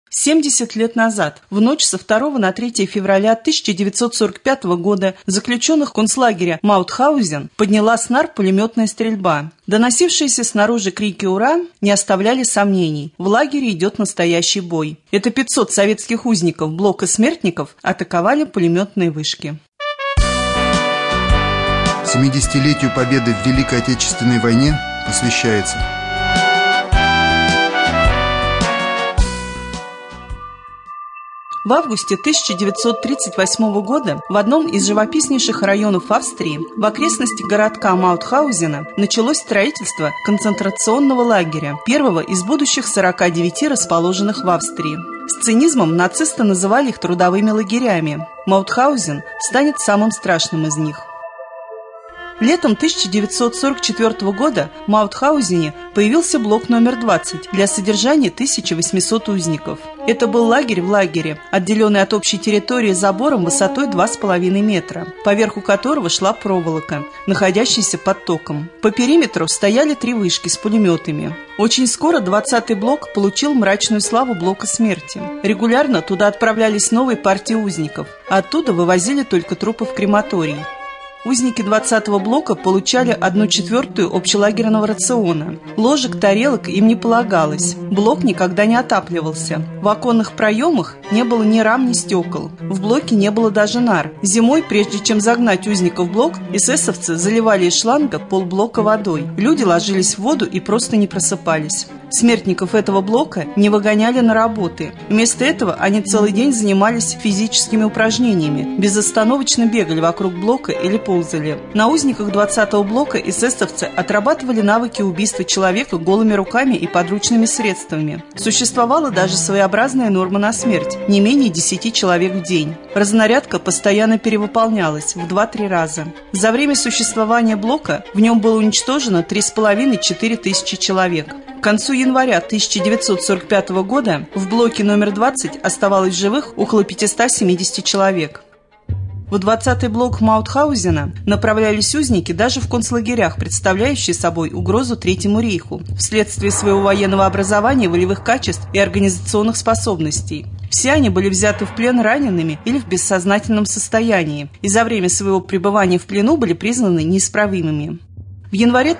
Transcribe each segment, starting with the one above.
70 лет назад, в ночь со 2 на 3 февраля 1945 года, заключенных концлагеря Маутхаузен подняла с нар пулеметная стрельба. Доносившиеся снаружи крики «Ура!» не оставляли сомнений. В лагере идет настоящий бой. Это 500 советских узников блока смертников атаковали пулеметные вышки. 70-летию победы в Великой Отечественной войне посвящается. В августе 1938 года в одном из живописнейших районов Австрии, в окрестностях городка Маутхаузена, началось строительство концентрационного лагеря, первого из будущих 49 расположенных в Австрии. С цинизмом нацисты называли их трудовыми лагерями. Маутхаузен станет самым страшным из них. Летом 1944 года в Маутхаузене появился блок номер 20 для содержания 1800 узников. Это был лагерь в лагере, отделенный от общей территории забором высотой 2,5 метра, поверху которого шла проволока, находящаяся под током. По периметру стояли 3 вышки с пулеметами. Очень скоро 20-й блок получил мрачную славу блока смерти. Регулярно туда отправлялись новые партии узников, а оттуда вывозили только трупы в крематорий. Узники 20-го блока получали 1/4 общелагерного рациона. Ложек, тарелок им не полагалось. Блок никогда не отапливался. В оконных проемах не было ни рам, ни стекол. В блоке не было даже нар. Зимой, прежде чем загнать узников в блок, эсэсовцы заливали из шланга полблока водой. Люди ложились в воду и просто не просыпались. Смертников этого блока не выгоняли на работы. Вместо этого они целый день занимались физическими упражнениями, безостановочно бегали вокруг блока или ползали. На узниках 20-го блока эсэсовцы отрабатывали навыки убийства человека голыми руками и подручными средствами. Существовала даже своеобразная норма на смерть – не менее 10 человек в день. Разнарядка постоянно перевыполнялась в 2-3 раза. За время существования блока в нем было уничтожено 3,5–4 тысячи человек. К концу января 1945 года в блоке номер 20 оставалось в живых около 570 человек. В 20-й блок Маутхаузена направлялись узники даже в концлагерях, представляющие собой угрозу Третьему рейху, вследствие своего военного образования, волевых качеств и организационных способностей. Все они были взяты в плен ранеными или в бессознательном состоянии, и за время своего пребывания в плену были признаны неисправимыми. В январе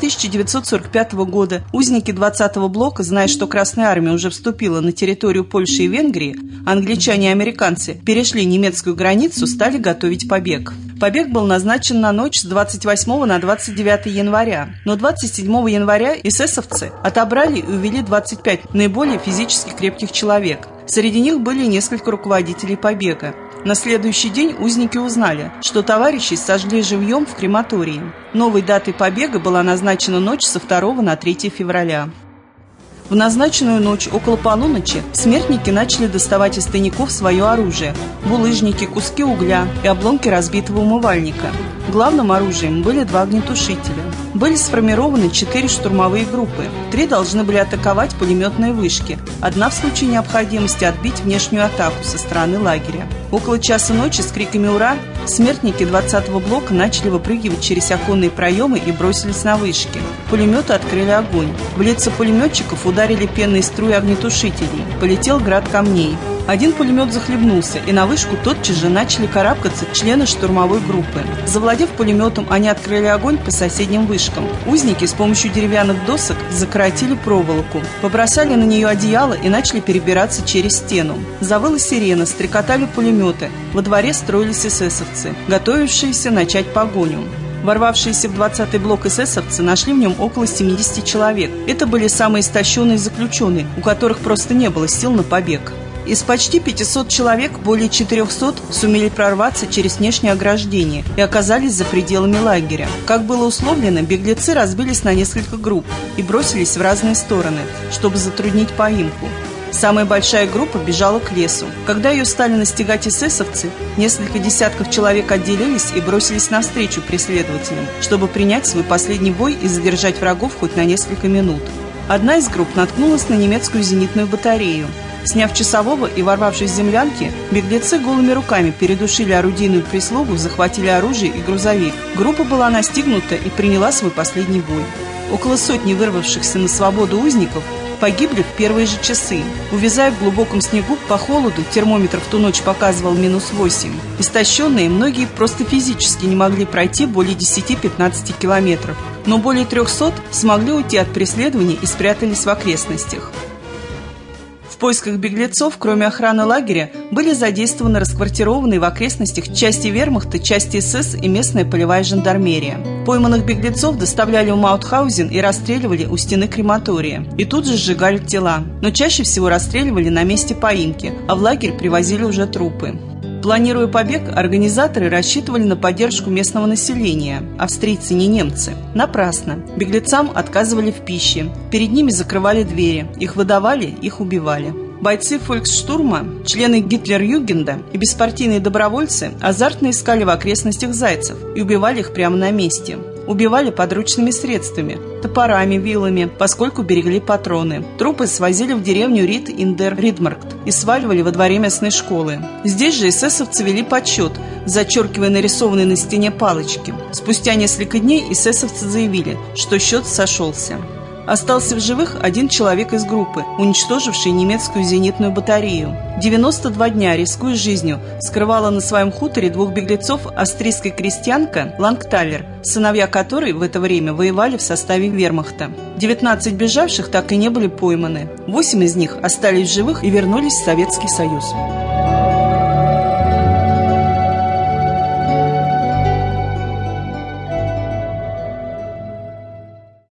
1945 года узники 20-го блока, зная, что Красная Армия уже вступила на территорию Польши и Венгрии, англичане и американцы перешли немецкую границу, стали готовить побег. Побег был назначен на ночь с 28 на 29 января, но 27 января эсэсовцы отобрали и увели 25 наиболее физически крепких человек. Среди них были несколько руководителей побега. На следующий день узники узнали, что товарищей сожгли живьем в крематории. Новой датой побега была назначена ночь со 2 на 3 февраля. В назначенную ночь около полуночи смертники начали доставать из тайников свое оружие – булыжники, куски угля и обломки разбитого умывальника. Главным оружием были 2 огнетушителя. Были сформированы 4 штурмовые группы. 3 должны были атаковать пулеметные вышки, 1 в случае необходимости отбить внешнюю атаку со стороны лагеря. Около часа ночи с криками «Ура!» смертники 20-го блока начали выпрыгивать через оконные проемы и бросились на вышки. Пулеметы открыли огонь. В лица пулеметчиков ударили пенные струи огнетушителей. Полетел град камней. Один пулемет захлебнулся, и на вышку тотчас же начали карабкаться члены штурмовой группы. Завладев пулеметом, они открыли огонь по соседним вышкам. Узники с помощью деревянных досок закоротили проволоку, побросали на нее одеяло и начали перебираться через стену. Завыла сирена, стрекотали пулеметы. Во дворе строились эсэсовцы, готовившиеся начать погоню. Ворвавшиеся в 20-й блок эсэсовцы нашли в нем около 70 человек. Это были самые истощенные заключенные, у которых просто не было сил на побег. Из почти 500 человек более 400 сумели прорваться через внешнее ограждение и оказались за пределами лагеря. Как было условлено, беглецы разбились на несколько групп и бросились в разные стороны, чтобы затруднить поимку. Самая большая группа бежала к лесу. Когда ее стали настигать эсэсовцы, несколько десятков человек отделились и бросились навстречу преследователям, чтобы принять свой последний бой и задержать врагов хоть на несколько минут. Одна из групп наткнулась на немецкую зенитную батарею. Сняв часового и ворвавшись в землянки, беглецы голыми руками передушили орудийную прислугу, захватили оружие и грузовик. Группа была настигнута и приняла свой последний бой. Около сотни вырвавшихся на свободу узников погибли в первые же часы. Увязая в глубоком снегу по холоду, термометр в ту ночь показывал -8. Истощенные, многие просто физически не могли пройти более 10-15 километров. Но более 300 смогли уйти от преследования и спрятались в окрестностях. В поисках беглецов, кроме охраны лагеря, были задействованы расквартированные в окрестностях части вермахта, части СС и местная полевая жандармерия. Пойманных беглецов доставляли в Маутхаузен и расстреливали у стены крематория. И тут же сжигали тела. Но чаще всего расстреливали на месте поимки, а в лагерь привозили уже трупы. Планируя побег, организаторы рассчитывали на поддержку местного населения, австрийцы, не немцы. Напрасно. Беглецам отказывали в пище, перед ними закрывали двери, их выдавали, их убивали. Бойцы фольксштурма, члены Гитлер-Югенда и беспартийные добровольцы азартно искали в окрестностях зайцев и убивали их прямо на месте. Убивали подручными средствами – топорами, вилами, поскольку берегли патроны. Трупы свозили в деревню Рид-ин-дер-Ридмаркт и сваливали во дворе местной школы. Здесь же эсэсовцы вели подсчет, зачеркивая нарисованные на стене палочки. Спустя несколько дней эсэсовцы заявили, что счет сошелся. Остался в живых один человек из группы, уничтоживший немецкую зенитную батарею. 92 дня, рискуя жизнью, скрывала на своем хуторе 2 беглецов австрийская крестьянка Лангталер, сыновья которой в это время воевали в составе вермахта. 19 бежавших так и не были пойманы. 8 из них остались в живых и вернулись в Советский Союз.